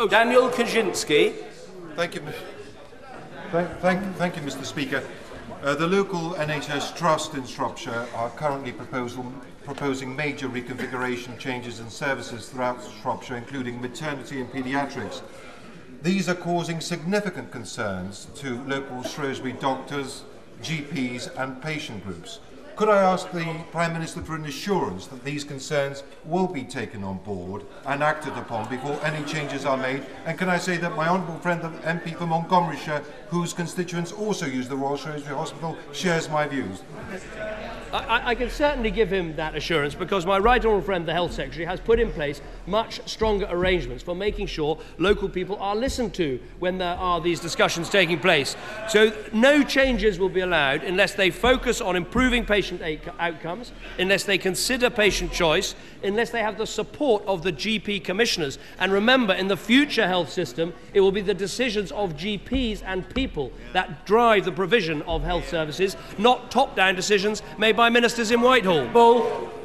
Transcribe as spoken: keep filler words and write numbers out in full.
Oh, Daniel Kaczynski. Thank you, thank, thank, thank you, Mister Speaker. Uh, the local N H S Trust in Shropshire are currently proposal, proposing major reconfiguration changes in services throughout Shropshire, including maternity and paediatrics. These are causing significant concerns to local Shrewsbury doctors, G Ps and patient groups. Could I ask the Prime Minister for an assurance that these concerns will be taken on board and acted upon before any changes are made? And can I say that my honourable friend, the M P for Montgomeryshire, whose constituents also use the Royal Shrewsbury Hospital, shares my views? I, I can certainly give him that assurance, because my right honourable friend, the Health Secretary, has put in place much stronger arrangements for making sure local people are listened to when there are these discussions taking place. So no changes will be allowed unless they focus on improving patient outcomes, unless they consider patient choice, unless they have the support of the G P commissioners. And remember, in the future health system, it will be the decisions of G Ps and people that drive the provision of health services, not top-down decisions made by ministers in Whitehall. Bull.